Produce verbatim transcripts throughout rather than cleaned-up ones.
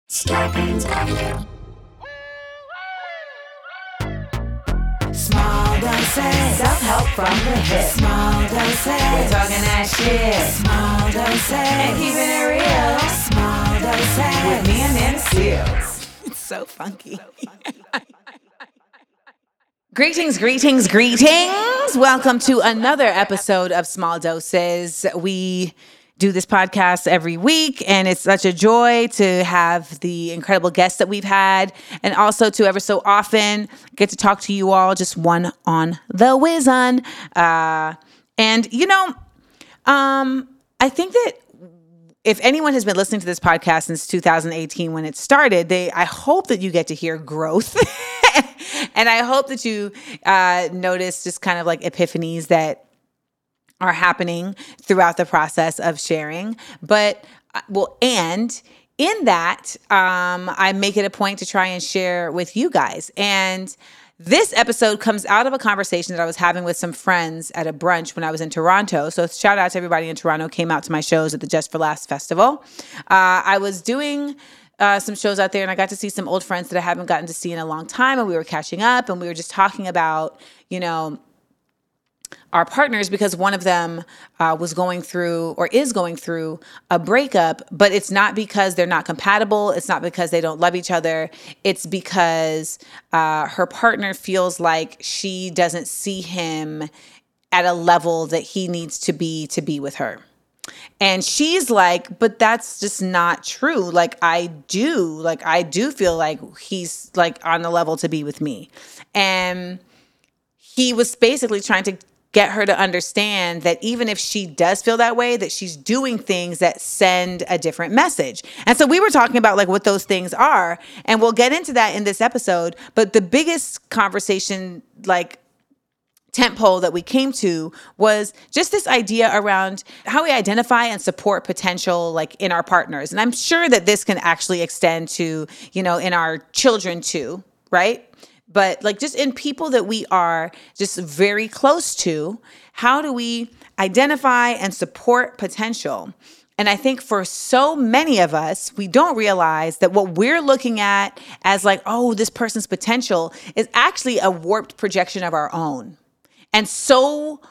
Scorpions Avenue. Small doses. Self-help from the hip. Small doses. We're talking that shit. Small doses. And keeping it real. Small doses. With me and Nana Seals. It's so funky. Greetings, greetings, greetings. Welcome to another episode of Small Doses. We do this podcast every week, and it's such a joy to have the incredible guests that we've had, and also to ever so often get to talk to you all just one on the whizzon. Uh, and, you know, um, I think that if anyone has been listening to this podcast since two thousand eighteen when it started, they I hope that you get to hear growth. And I hope that you uh, notice just kind of like epiphanies that are happening throughout the process of sharing. But, well, and in that, um, I make it a point to try and share with you guys. And this episode comes out of a conversation that I was having with some friends at a brunch when I was in Toronto. So shout out to everybody in Toronto who came out to my shows at the Just for Laughs Festival. Uh, I was doing Uh, some shows out there, and I got to see some old friends that I haven't gotten to see in a long time, and we were catching up, and we were just talking about, you know, our partners, because one of them uh, was going through or is going through a breakup, but it's not because they're not compatible. It's not because they don't love each other. It's because uh, her partner feels like she doesn't see him at a level that he needs to be to be with her. And she's like, but that's just not true. Like, I do, like, I do feel like he's like on the level to be with me. And he was basically trying to get her to understand that even if she does feel that way, that she's doing things that send a different message. And so we were talking about like what those things are, and we'll get into that in this episode. But the biggest conversation, like, tentpole that we came to was just this idea around how we identify and support potential like in our partners. And I'm sure that this can actually extend to, you know, in our children too, right? But like just in people that we are just very close to, how do we identify and support potential? And I think for so many of us, we don't realize that what we're looking at as like, oh, this person's potential is actually a warped projection of our own. And so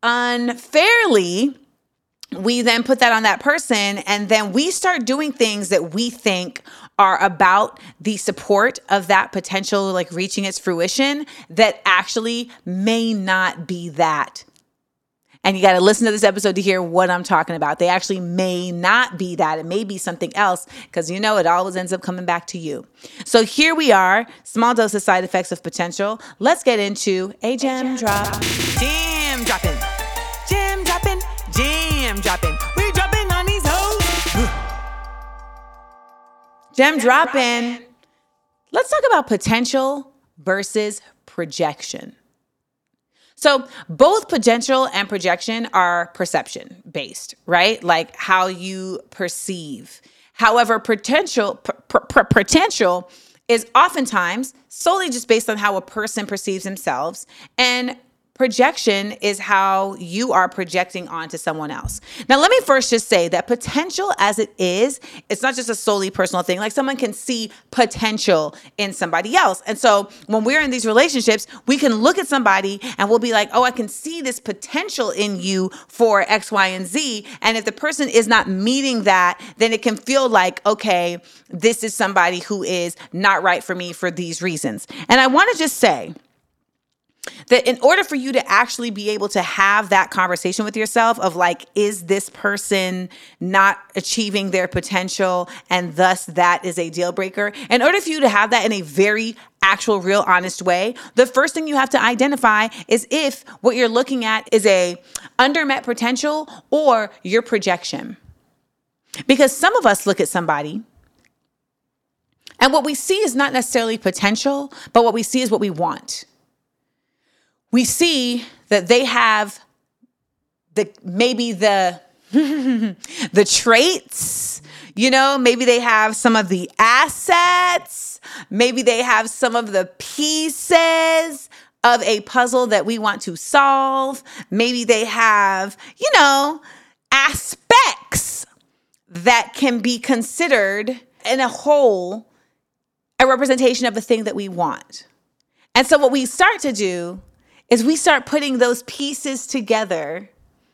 unfairly, we then put that on that person, and then we start doing things that we think are about the support of that potential, like reaching its fruition, that actually may not be that. And you got to listen to this episode to hear what I'm talking about. They actually may not be that. It may be something else, because you know it always ends up coming back to you. So here we are, small dose of side effects of potential. Let's get into a gem drop. Jam dropping, jam dropping, jam dropping. We dropping on these hoes. Gem dropping. Let's talk about potential versus projection. So both potential and projection are perception based, right? Like how you perceive. However, potential p- p- potential is oftentimes solely just based on how a person perceives themselves, and projection is how you are projecting onto someone else. Now, let me first just say that potential as it is, it's not just a solely personal thing. Like someone can see potential in somebody else. And so when we're in these relationships, we can look at somebody and we'll be like, oh, I can see this potential in you for X, Y, and Z. And if the person is not meeting that, then it can feel like, okay, this is somebody who is not right for me for these reasons. And I want to just say that in order for you to actually be able to have that conversation with yourself of like, is this person not achieving their potential and thus that is a deal breaker? In order for you to have that in a very actual, real, honest way, the first thing you have to identify is if what you're looking at is a undermet potential or your projection. Because some of us look at somebody and what we see is not necessarily potential, but what we see is what we want. We see that they have the maybe the the traits, you know, maybe they have some of the assets, maybe they have some of the pieces of a puzzle that we want to solve. Maybe they have, you know, aspects that can be considered in a whole, a representation of the thing that we want. And so what we start to do is we start putting those pieces together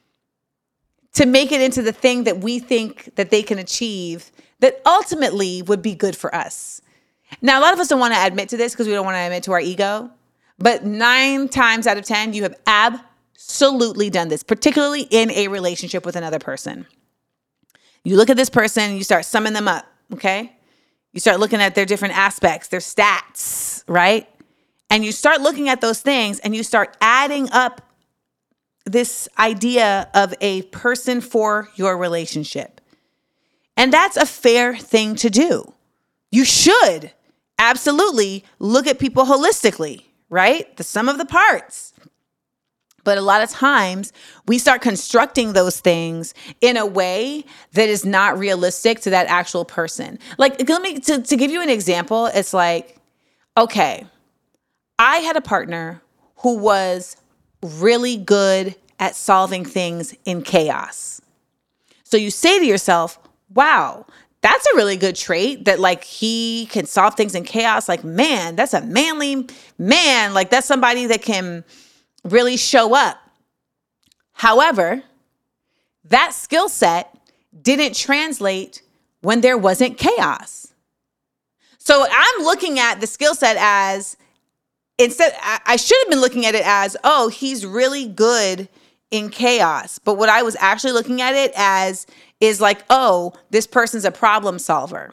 to make it into the thing that we think that they can achieve that ultimately would be good for us. Now, a lot of us don't want to admit to this because we don't want to admit to our ego, but nine times out of ten, you have absolutely done this, particularly in a relationship with another person. You look at this person and you start summing them up, okay? You start looking at their different aspects, their stats, right? And you start looking at those things and you start adding up this idea of a person for your relationship. And that's a fair thing to do. You should absolutely look at people holistically, right? The sum of the parts. But a lot of times we start constructing those things in a way that is not realistic to that actual person. Like, let me, to, to give you an example, it's like, okay, I had a partner who was really good at solving things in chaos. So you say to yourself, wow, that's a really good trait that like he can solve things in chaos. Like, man, that's a manly man. Like that's somebody that can really show up. However, that skill set didn't translate when there wasn't chaos. So I'm looking at the skill set as, instead, I should have been looking at it as, oh, he's really good in chaos. But what I was actually looking at it as is like, oh, this person's a problem solver.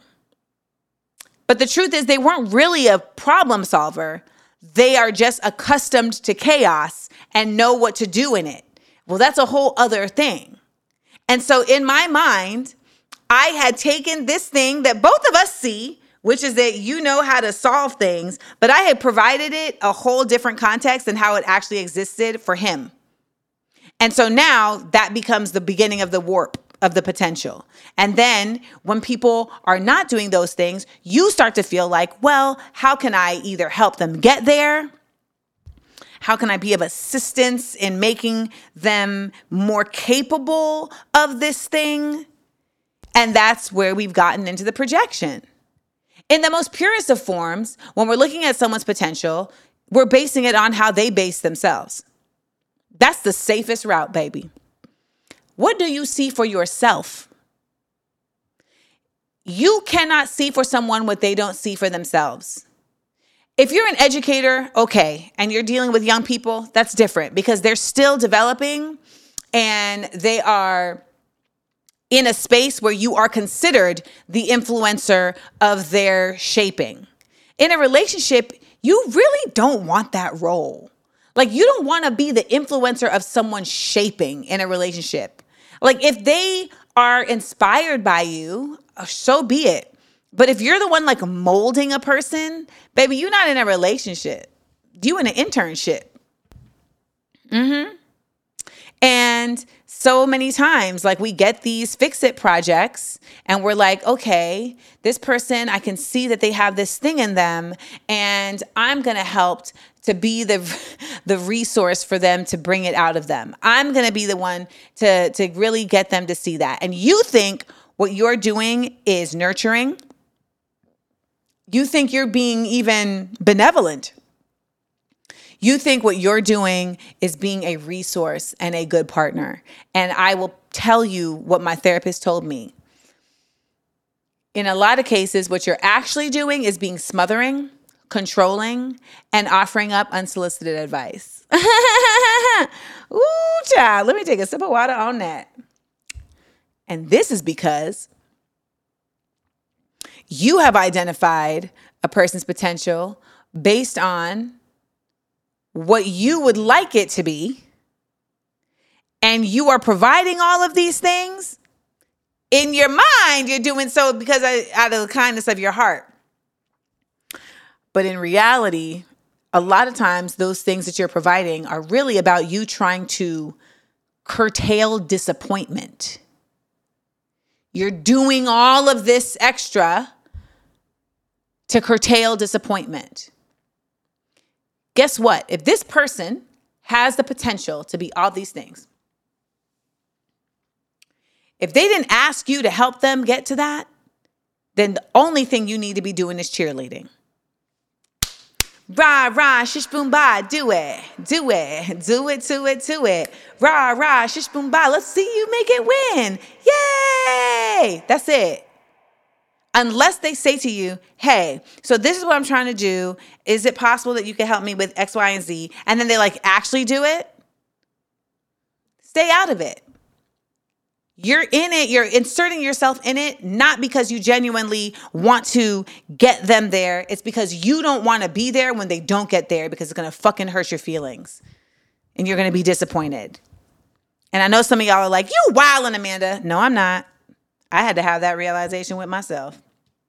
But the truth is they weren't really a problem solver. They are just accustomed to chaos and know what to do in it. Well, that's a whole other thing. And so in my mind, I had taken this thing that both of us see, which is that you know how to solve things, but I had provided it a whole different context than how it actually existed for him. And so now that becomes the beginning of the warp of the potential. And then when people are not doing those things, you start to feel like, well, how can I either help them get there? How can I be of assistance in making them more capable of this thing? And that's where we've gotten into the projection. In the most purest of forms, when we're looking at someone's potential, we're basing it on how they base themselves. That's the safest route, baby. What do you see for yourself? You cannot see for someone what they don't see for themselves. If you're an educator, okay, and you're dealing with young people, that's different because they're still developing and they are in a space where you are considered the influencer of their shaping. In a relationship, you really don't want that role. Like, you don't want to be the influencer of someone shaping in a relationship. Like, if they are inspired by you, so be it. But if you're the one like molding a person, baby, you're not in a relationship. You in an internship. Mm-hmm. And so many times, like, we get these fix-it projects and we're like, okay, this person, I can see that they have this thing in them and I'm going to help to be the the resource for them to bring it out of them. I'm going to be the one to, to really get them to see that. And you think what you're doing is nurturing. You think you're being even benevolent. You think what you're doing is being a resource and a good partner. And I will tell you what my therapist told me. In a lot of cases, what you're actually doing is being smothering, controlling, and offering up unsolicited advice. Ooh, child, let me take a sip of water on that. And this is because you have identified a person's potential based on what you would like it to be, and you are providing all of these things. In your mind, you're doing so because of, out of the kindness of your heart. But in reality, a lot of times those things that you're providing are really about you trying to curtail disappointment. You're doing all of this extra to curtail disappointment. Guess what? If this person has the potential to be all these things, if they didn't ask you to help them get to that, then the only thing you need to be doing is cheerleading. Rah, rah, shish, boom, bah, do it, do it, do it, do it, do it. Rah, rah, shish, boom, bah, let's see you make it win. Yay! That's it. Unless they say to you, hey, so this is what I'm trying to do. Is it possible that you can help me with X, Y, and Z? And then they like actually do it. Stay out of it. You're in it. You're inserting yourself in it, not because you genuinely want to get them there. It's because you don't want to be there when they don't get there because it's going to fucking hurt your feelings. And you're going to be disappointed. And I know some of y'all are like, you wildin', Amanda. No, I'm not. I had to have that realization with myself.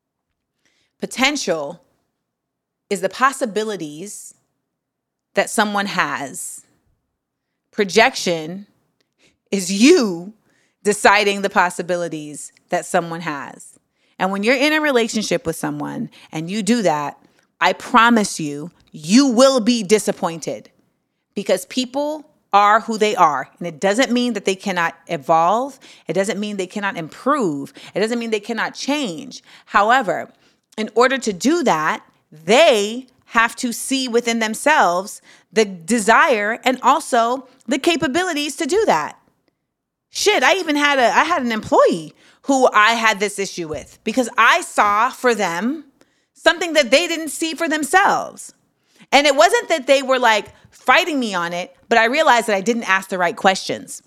Potential is the possibilities that someone has. Projection is you deciding the possibilities that someone has. And when you're in a relationship with someone and you do that, I promise you, you will be disappointed because people are who they are. And it doesn't mean that they cannot evolve. It doesn't mean they cannot improve. It doesn't mean they cannot change. However, in order to do that, they have to see within themselves the desire and also the capabilities to do that. Shit, I even had a I had an employee who I had this issue with because I saw for them something that they didn't see for themselves. And it wasn't that they were like fighting me on it, but I realized that I didn't ask the right questions.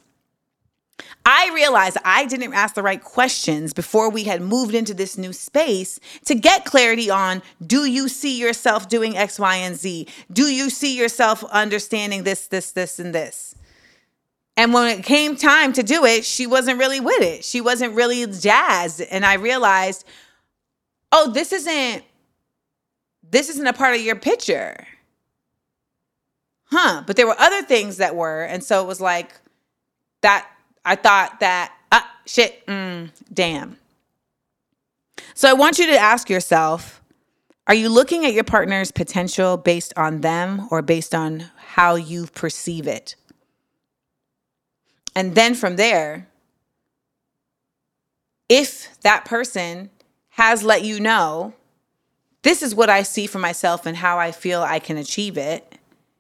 I realized I didn't ask the right questions before we had moved into this new space to get clarity on, do you see yourself doing X, Y, and Z? Do you see yourself understanding this, this, this, and this? And when it came time to do it, she wasn't really with it. She wasn't really jazzed. And I realized, oh, this isn't, this isn't a part of your picture. Huh. But there were other things that were. And so it was like that. I thought that, ah, shit, mm, damn. So I want you to ask yourself, are you looking at your partner's potential based on them or based on how you perceive it? And then from there, if that person has let you know, this is what I see for myself and how I feel I can achieve it.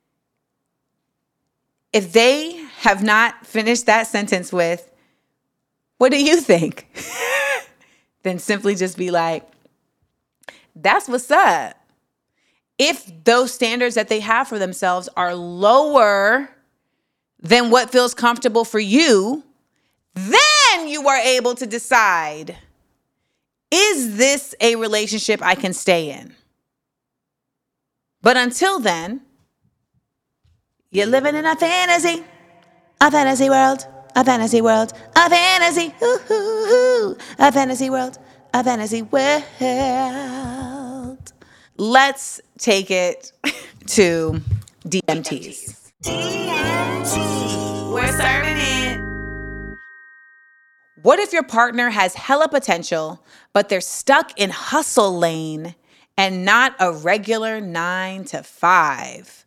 If they have not finished that sentence with, what do you think? Then simply just be like, that's what's up. If those standards that they have for themselves are lower than what feels comfortable for you, then you are able to decide, is this a relationship I can stay in? But until then, you're living in a fantasy, a fantasy world, a fantasy world, a fantasy, ooh, ooh, ooh, a fantasy world, a fantasy world. Let's take it to D M Ts. D M T. We're serving it. What if your partner has hella potential, but they're stuck in hustle lane and not a regular nine to five?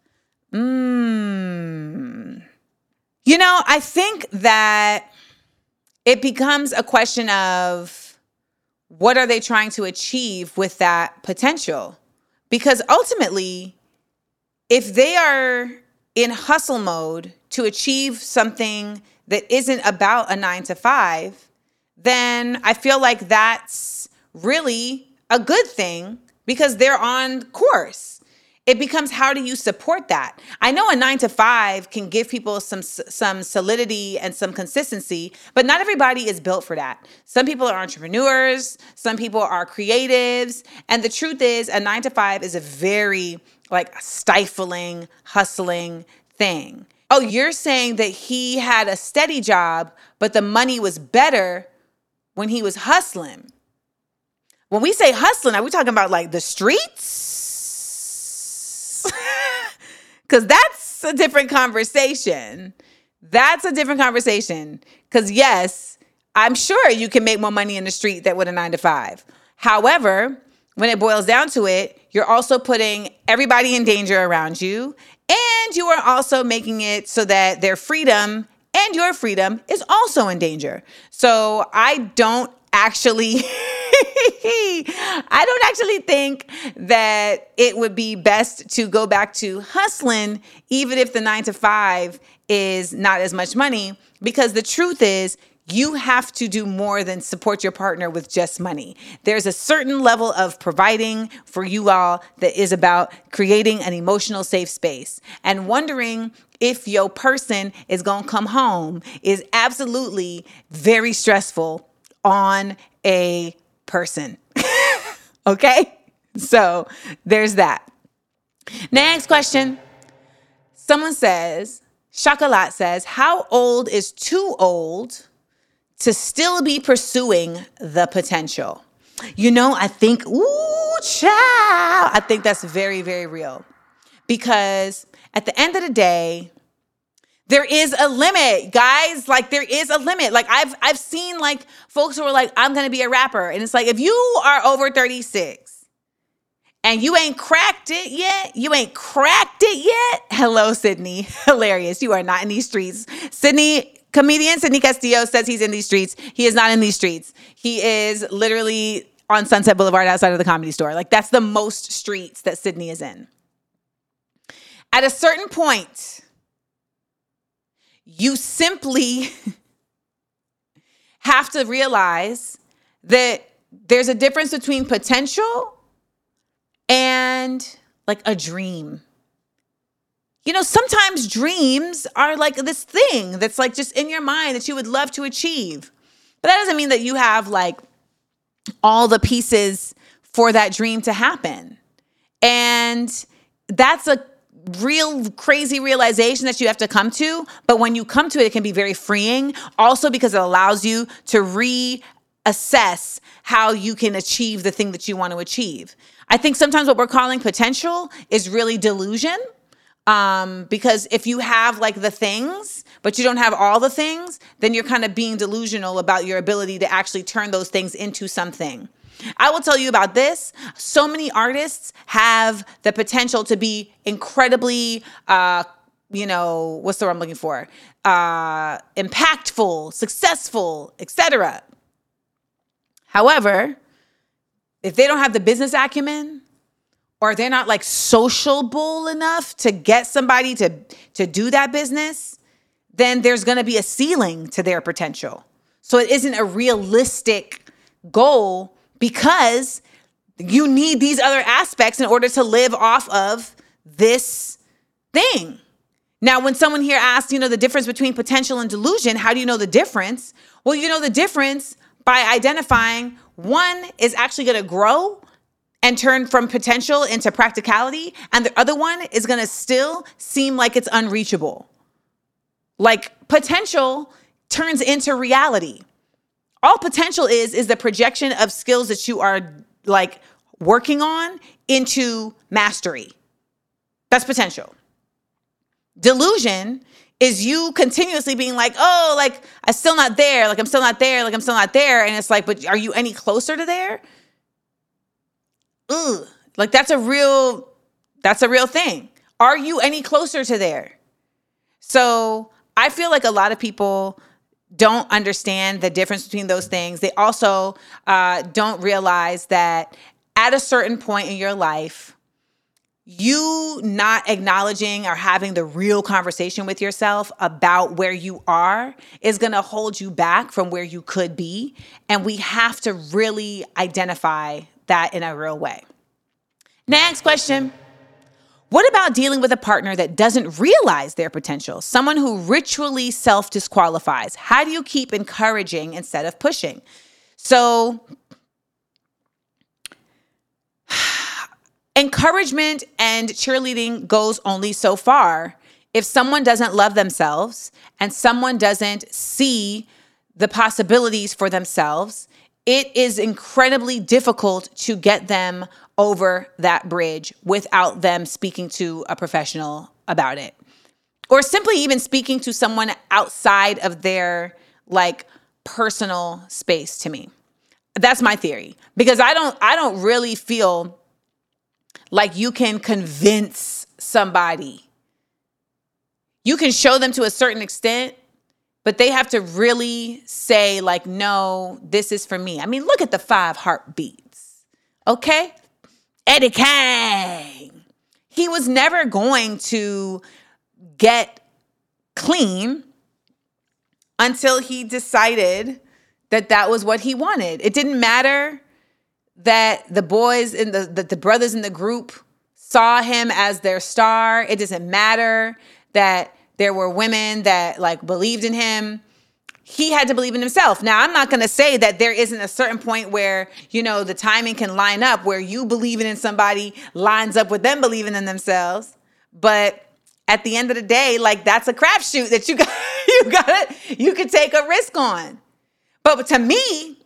Mm. You know, I think that it becomes a question of what are they trying to achieve with that potential? Because ultimately, if they are in hustle mode to achieve something that isn't about a nine to five, then I feel like that's really a good thing because they're on course. It becomes, how do you support that? I know a nine to five can give people some some solidity and some consistency, but not everybody is built for that. Some people are entrepreneurs, some people are creatives, and the truth is a nine to five is a very like stifling, hustling thing. Oh, you're saying that he had a steady job, but the money was better when he was hustling. When we say hustling, are we talking about like the streets? Because that's a different conversation. That's a different conversation. Because yes, I'm sure you can make more money in the street than with a nine to five. However, when it boils down to it, you're also putting everybody in danger around you. And you are also making it so that their freedom and your freedom is also in danger. So I don't actually, I don't actually think that it would be best to go back to hustling, even if the nine to five is not as much money, because the truth is, you have to do more than support your partner with just money. There's a certain level of providing for you all that is about creating an emotional safe space. And wondering if your person is going to come home is absolutely very stressful on a person. Okay? So there's that. Next question. Someone says, Chocolat says, how old is too old to still be pursuing the potential? You know, I think, ooh, child, I think that's very, very real. Because at the end of the day, there is a limit, guys. Like, there is a limit. Like, I've I've seen, like, folks who are like, I'm going to be a rapper. And it's like, if you are over thirty-six and you ain't cracked it yet, you ain't cracked it yet. Hello, Sydney. Hilarious. You are not in these streets. Sydney, comedian Sydney Castillo says he's in these streets. He is not in these streets. He is literally on Sunset Boulevard outside of the Comedy Store. Like, that's the most streets that Sydney is in. At a certain point, you simply have to realize that there's a difference between potential and like a dream. You know, sometimes dreams are like this thing that's like just in your mind that you would love to achieve. But that doesn't mean that you have like all the pieces for that dream to happen. And that's a real crazy realization that you have to come to. But when you come to it, it can be very freeing. Also because it allows you to reassess how you can achieve the thing that you want to achieve. I think sometimes what we're calling potential is really delusion. Um, because if you have like the things, but you don't have all the things, then you're kind of being delusional about your ability to actually turn those things into something. I will tell you about this. So many artists have the potential to be incredibly, uh, you know, what's the word I'm looking for? Uh, impactful, successful, et cetera. However, if they don't have the business acumen, or they're not like sociable enough to get somebody to, to do that business, then there's going to be a ceiling to their potential. So it isn't a realistic goal because you need these other aspects in order to live off of this thing. Now, when someone here asks, you know, the difference between potential and delusion, how do you know the difference? Well, you know the difference by identifying one is actually going to grow and turn from potential into practicality, and the other one is going to still seem like it's unreachable. Like, potential turns into reality. All potential is, is the projection of skills that you are like working on into mastery. That's potential. Delusion is you continuously being like, oh, like, I'm still not there. Like, I'm still not there. Like, I'm still not there. And it's like, but are you any closer to there? Ugh. Like, that's a real, that's a real thing. Are you any closer to there? So I feel like a lot of people don't understand the difference between those things. They also uh, don't realize that at a certain point in your life, you not acknowledging or having the real conversation with yourself about where you are is going to hold you back from where you could be. And we have to really identify that in a real way. Next question. What about dealing with a partner that doesn't realize their potential? Someone who ritually self-disqualifies. How do you keep encouraging instead of pushing? So encouragement and cheerleading goes only so far. If someone doesn't love themselves and someone doesn't see the possibilities for themselves, it is incredibly difficult to get them over that bridge without them speaking to a professional about it. Or simply even speaking to someone outside of their like personal space to me. That's my theory. Because I don't I don't really feel like you can convince somebody. You can show them to a certain extent, but they have to really say like, no, this is for me. I mean, look at the five heartbeats. Okay. Eddie Kane. He was never going to get clean until he decided that that was what he wanted. It didn't matter that the boys in the, the, the brothers in the group saw him as their star. It doesn't matter that there were women that like believed in him. He had to believe in himself. Now, I'm not going to say that there isn't a certain point where, you know, the timing can line up where you believing in somebody lines up with them believing in themselves. But at the end of the day, like that's a crapshoot that you got, you got, you could take a risk on. But to me,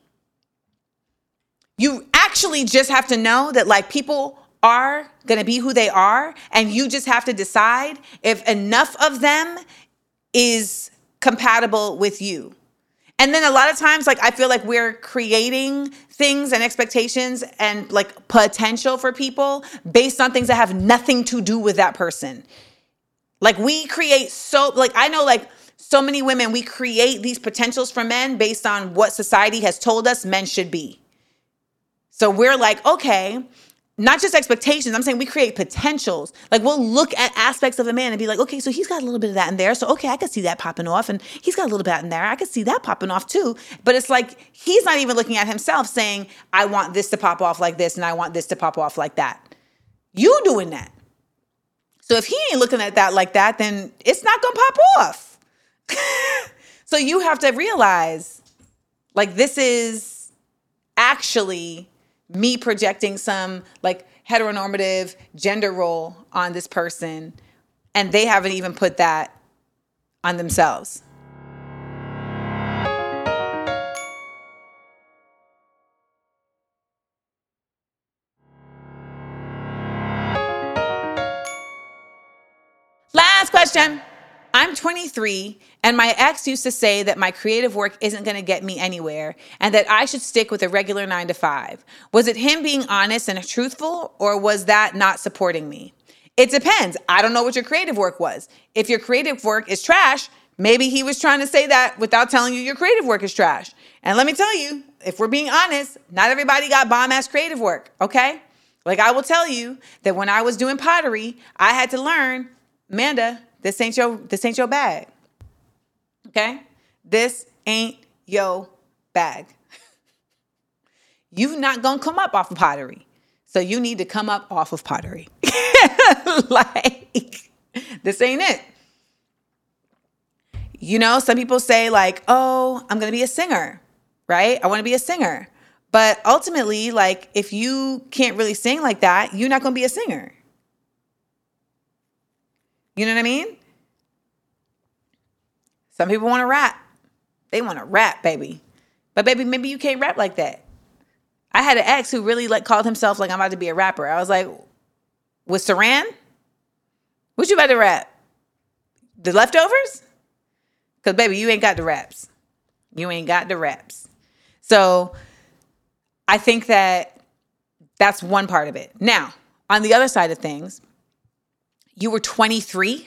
you actually just have to know that like people are going to be who they are. And you just have to decide if enough of them is compatible with you. And then a lot of times, like, I feel like we're creating things and expectations and like potential for people based on things that have nothing to do with that person. Like we create so, like, I know like so many women, we create these potentials for men based on what society has told us men should be. So we're like, okay, not just expectations. I'm saying we create potentials. Like we'll look at aspects of a man and be like, okay, so he's got a little bit of that in there. So, okay, I could see that popping off. And he's got a little bit in there. I could see that popping off too. But it's like, he's not even looking at himself saying, I want this to pop off like this. And I want this to pop off like that. You doing that. So if he ain't looking at that like that, then it's not going to pop off. So you have to realize like, this is actually me projecting some like heteronormative gender role on this person, and they haven't even put that on themselves. Last question. I'm twenty-three, and my ex used to say that my creative work isn't going to get me anywhere and that I should stick with a regular nine to five. Was it him being honest and truthful, or was that not supporting me? It depends. I don't know what your creative work was. If your creative work is trash, maybe he was trying to say that without telling you your creative work is trash. And let me tell you, if we're being honest, not everybody got bomb-ass creative work, okay? Like I will tell you that when I was doing pottery, I had to learn, Amanda, This ain't your, this ain't your bag. Okay? This ain't your bag. You're not going to come up off of pottery. So you need to come up off of pottery. Like, this ain't it. You know, some people say like, oh, I'm going to be a singer, right? I want to be a singer. But ultimately, like, if you can't really sing like that, you're not going to be a singer. You know what I mean? Some people want to rap. They want to rap, baby. But baby, maybe you can't rap like that. I had an ex who really like called himself like I'm about to be a rapper. I was like, with Saran? What you about to rap? The Leftovers? Because baby, you ain't got the raps. You ain't got the raps. So I think that that's one part of it. Now, on the other side of things, you were twenty-three.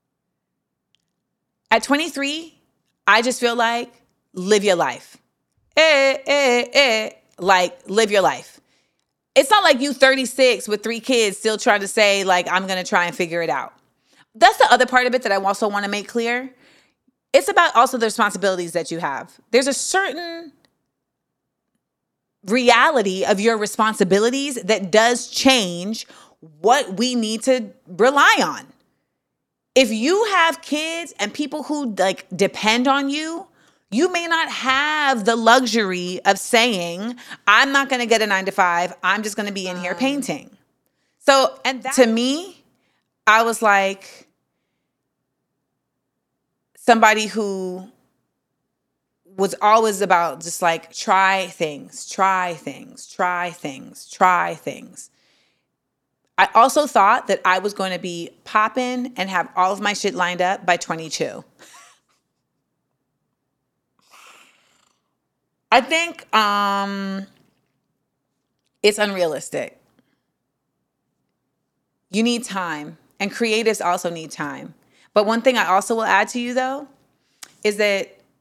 At twenty-three, I just feel like live your life. Eh, eh, eh. Like live your life. It's not like you thirty-six with three kids still trying to say like, I'm going to try and figure it out. That's the other part of it that I also want to make clear. It's about also the responsibilities that you have. There's a certain reality of your responsibilities that does change what we need to rely on. If you have kids and people who like depend on you, you may not have the luxury of saying, I'm not going to get a nine to five. I'm just going to be in here painting. So, and that, to me, I was like somebody who was always about just like try things, try things, try things, try things. I also thought that I was going to be popping and have all of my shit lined up by twenty-two. I think um, it's unrealistic. You need time, and creatives also need time. But one thing I also will add to you, though, is that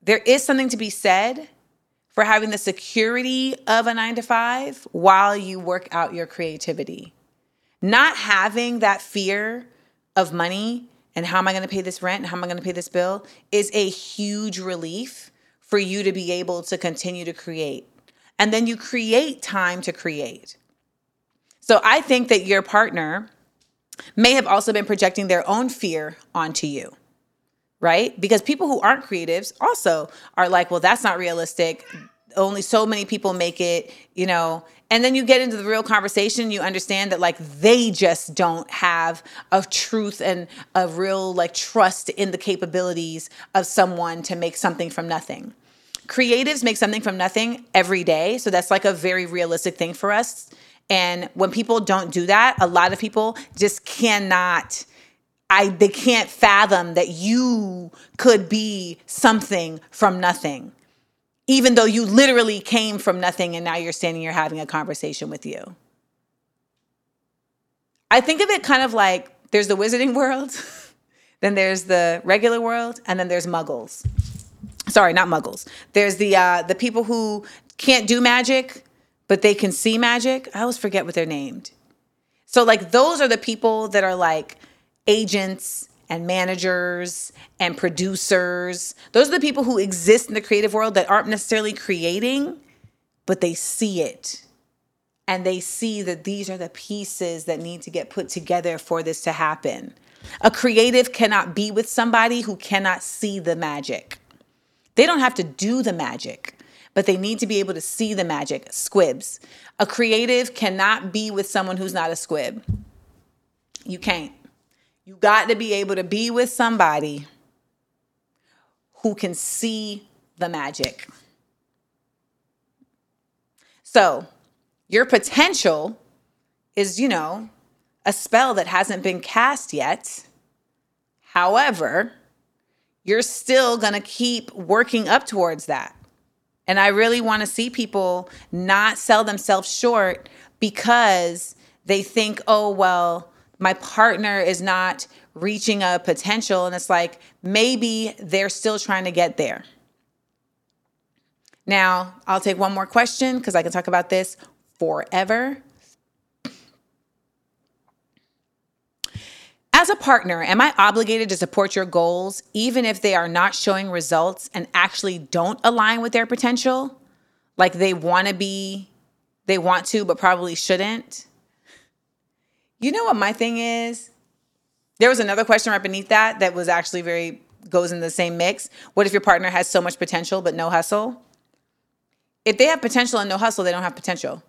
there is something to be said for having the security of a nine to five while you work out your creativity. Not having that fear of money and how am I going to pay this rent and how am I going to pay this bill is a huge relief for you to be able to continue to create. And then you create time to create. So I think that your partner may have also been projecting their own fear onto you, right? Because people who aren't creatives also are like, well, that's not realistic. Only so many people make it, you know. And then you get into the real conversation, you understand that like they just don't have a truth and a real like trust in the capabilities of someone to make something from nothing. Creatives make something from nothing every day. So that's like a very realistic thing for us. And when people don't do that, a lot of people just cannot, I they can't fathom that you could be something from nothing. Even though you literally came from nothing and now you're standing here having a conversation with you. I think of it kind of like there's the wizarding world, then there's the regular world, and then there's muggles. Sorry, not muggles. There's the uh, the people who can't do magic, but they can see magic. I always forget what they're named. So like those are the people that are like agents and managers and producers. Those are the people who exist in the creative world that aren't necessarily creating, but they see it. And they see that these are the pieces that need to get put together for this to happen. A creative cannot be with somebody who cannot see the magic. They don't have to do the magic, but they need to be able to see the magic. Squibs. A creative cannot be with someone who's not a squib. You can't. You got to be able to be with somebody who can see the magic. So your potential is, you know, a spell that hasn't been cast yet. However, you're still going to keep working up towards that. And I really want to see people not sell themselves short because they think, oh, well, my partner is not reaching a potential. And it's like, maybe they're still trying to get there. Now, I'll take one more question because I can talk about this forever. As a partner, am I obligated to support your goals even if they are not showing results and actually don't align with their potential? Like they want to be, they want to, but probably shouldn't? You know what my thing is? There was another question right beneath that that was actually very, goes in the same mix. What if your partner has so much potential but no hustle? If they have potential and no hustle, they don't have potential.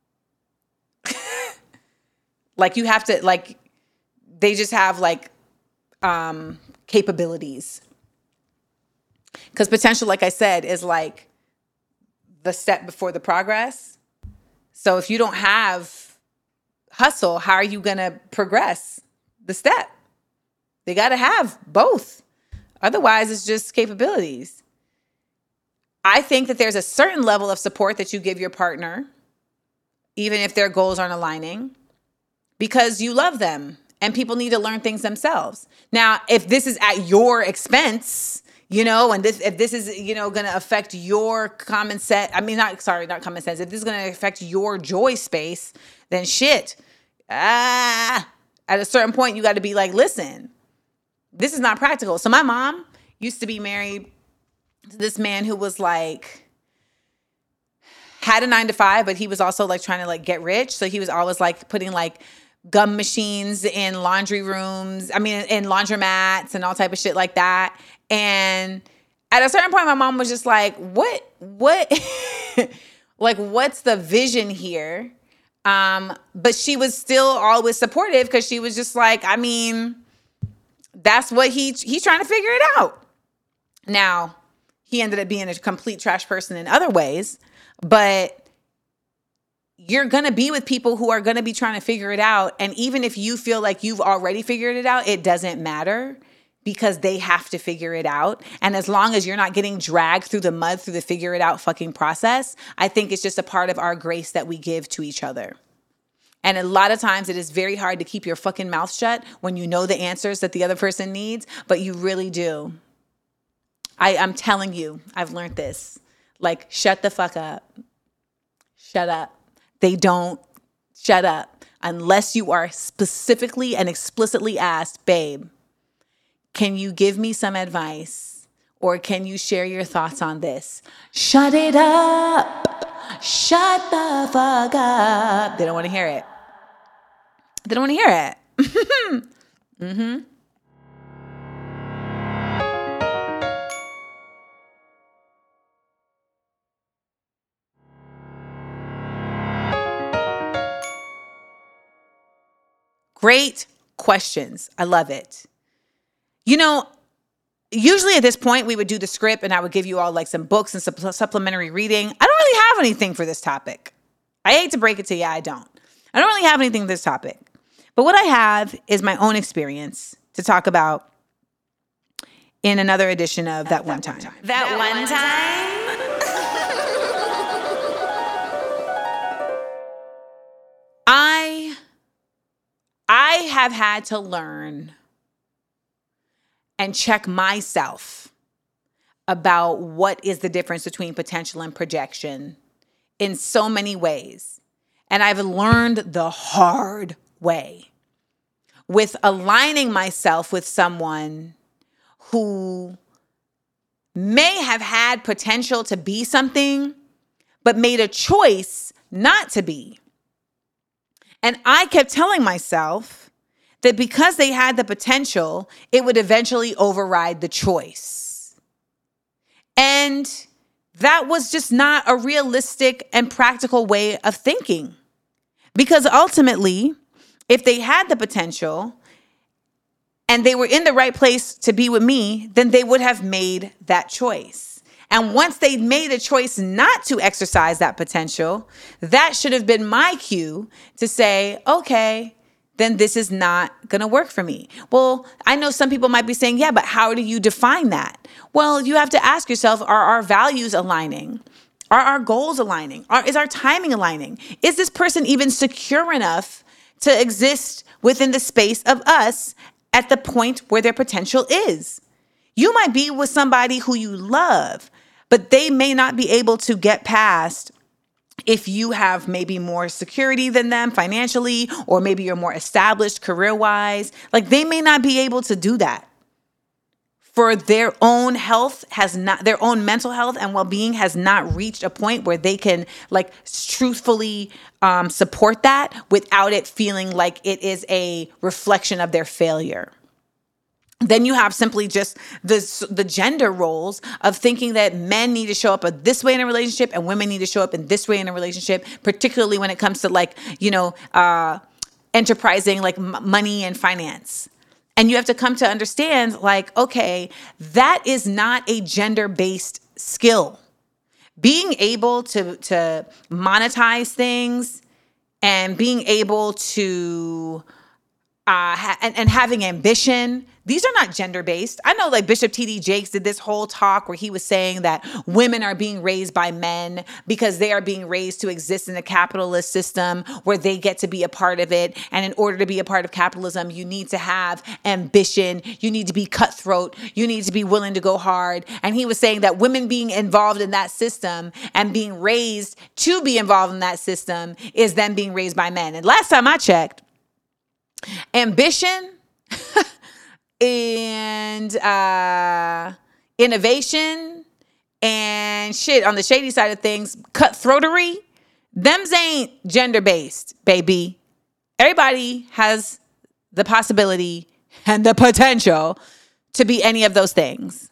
Like you have to, like, they just have like um, capabilities. Because potential, like I said, is like the step before the progress. So if you don't have hustle, how are you going to progress the step? They got to have both. Otherwise, it's just capabilities. I think that there's a certain level of support that you give your partner, even if their goals aren't aligning, because you love them and people need to learn things themselves. Now, if this is at your expense, you know, and this, if this is, you know, going to affect your common sense, I mean, not, sorry, not common sense. If this is going to affect your joy space, then shit. Ah, at a certain point, you got to be like, listen, this is not practical. So my mom used to be married to this man who was like, had a nine to five, but he was also like trying to like get rich. So he was always like putting like gum machines in laundry rooms. I mean, in laundromats and all type of shit like that. And at a certain point, my mom was just like, what, what, like, what's the vision here? Um, but she was still always supportive because she was just like, I mean, that's what he, he's trying to figure it out. Now, he ended up being a complete trash person in other ways, but you're going to be with people who are going to be trying to figure it out. And even if you feel like you've already figured it out, it doesn't matter because they have to figure it out. And as long as you're not getting dragged through the mud, through the figure it out fucking process, I think it's just a part of our grace that we give to each other. And a lot of times it is very hard to keep your fucking mouth shut when you know the answers that the other person needs, but you really do. I, I'm telling you, I've learned this. Like, shut the fuck up. Shut up. They don't shut up unless you are specifically and explicitly asked, babe, can you give me some advice? Or can you share your thoughts on this? Shut it up. Shut the fuck up. They don't want to hear it. They don't want to hear it. mm-hmm. Great questions. I love it. You know, usually at this point, we would do the script and I would give you all like some books and some supplementary reading. I don't really have anything for this topic. I hate to break it to you, I don't. I don't really have anything for this topic. But what I have is my own experience to talk about in another edition of That One Time. That, that one time? I, I have had to learn and check myself about what is the difference between potential and projection in so many ways. And I've learned the hard way with aligning myself with someone who may have had potential to be something, but made a choice not to be. And I kept telling myself that because they had the potential, it would eventually override the choice. And that was just not a realistic and practical way of thinking. Because ultimately, if they had the potential and they were in the right place to be with me, then they would have made that choice. And once they made a choice not to exercise that potential, that should have been my cue to say, okay, then this is not going to work for me. Well, I know some people might be saying, yeah, but how do you define that? Well, you have to ask yourself, are our values aligning? Are our goals aligning? Are, is our timing aligning? Is this person even secure enough to exist within the space of us at the point where their potential is? You might be with somebody who you love, but they may not be able to get past if you have maybe more security than them financially, or maybe you're more established career-wise. Like, they may not be able to do that. For their own health has not, their own mental health and well-being has not reached a point where they can like truthfully um, support that without it feeling like it is a reflection of their failure. Then you have simply just the, the gender roles of thinking that men need to show up this way in a relationship and women need to show up in this way in a relationship, particularly when it comes to like, you know, uh, enterprising like m- money and finance. And you have to come to understand like, okay, that is not a gender-based skill. Being able to, to monetize things and being able to, uh, ha- and, and having ambition, these are not gender-based. I know like Bishop T D Jakes did this whole talk where he was saying that women are being raised by men because they are being raised to exist in a capitalist system where they get to be a part of it. And in order to be a part of capitalism, you need to have ambition. You need to be cutthroat. You need to be willing to go hard. And he was saying that women being involved in that system and being raised to be involved in that system is them being raised by men. And last time I checked, ambition and uh, innovation and shit on the shady side of things, cutthroatery, them's ain't gender-based, baby. Everybody has the possibility and the potential to be any of those things.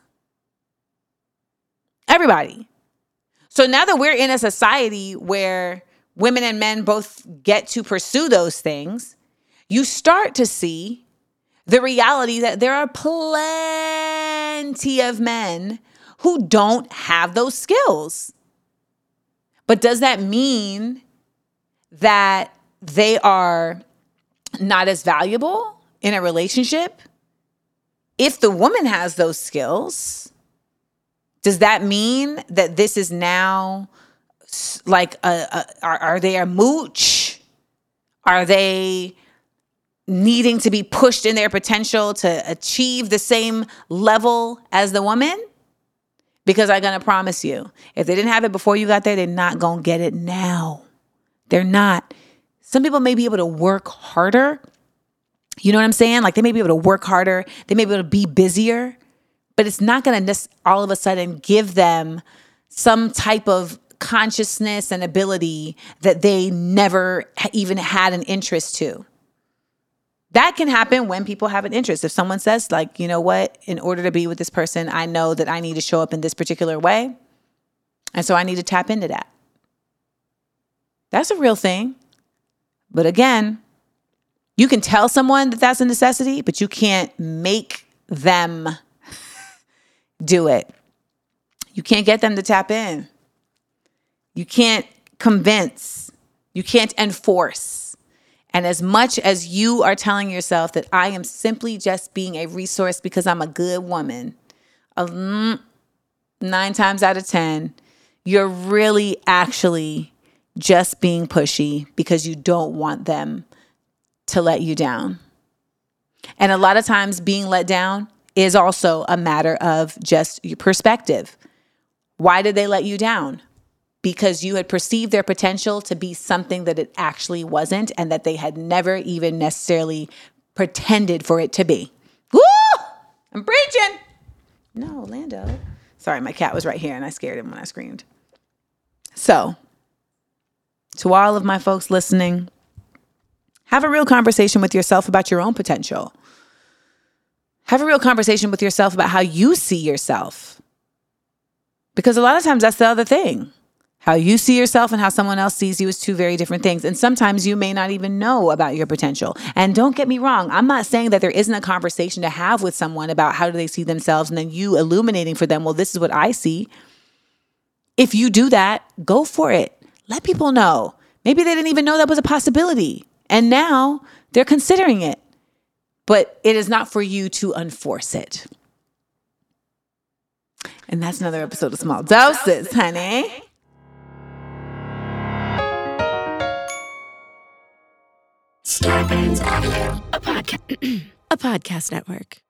Everybody. So now that we're in a society where women and men both get to pursue those things, you start to see the reality that there are plenty of men who don't have those skills. But does that mean that they are not as valuable in a relationship? If the woman has those skills, does that mean that this is now like a, a are, are they a mooch? Are they needing to be pushed in their potential to achieve the same level as the woman? Because I'm going to promise you, if they didn't have it before you got there, they're not going to get it now. They're not. Some people may be able to work harder. You know what I'm saying? Like they may be able to work harder. They may be able to be busier, but it's not going to all of a sudden give them some type of consciousness and ability that they never even had an interest to. That can happen when people have an interest. If someone says like, you know what, in order to be with this person, I know that I need to show up in this particular way. And so I need to tap into that. That's a real thing. But again, you can tell someone that that's a necessity, but you can't make them do it. You can't get them to tap in. You can't convince. You can't enforce. And as much as you are telling yourself that I am simply just being a resource because I'm a good woman, um, nine times out of ten, you're really actually just being pushy because you don't want them to let you down. And a lot of times being let down is also a matter of just your perspective. Why did they let you down? Because you had perceived their potential to be something that it actually wasn't and that they had never even necessarily pretended for it to be. Woo! I'm preaching. No, Lando. Sorry, my cat was right here and I scared him when I screamed. So, to all of my folks listening, have a real conversation with yourself about your own potential. Have a real conversation with yourself about how you see yourself. Because a lot of times that's the other thing. How you see yourself and how someone else sees you is two very different things. And sometimes you may not even know about your potential. And don't get me wrong, I'm not saying that there isn't a conversation to have with someone about how do they see themselves and then you illuminating for them, well, this is what I see. If you do that, go for it. Let people know. Maybe they didn't even know that was a possibility. And now they're considering it. But it is not for you to enforce it. And that's another episode of Small Doses, honey. Starburns Audio, a podcast, a podcast network.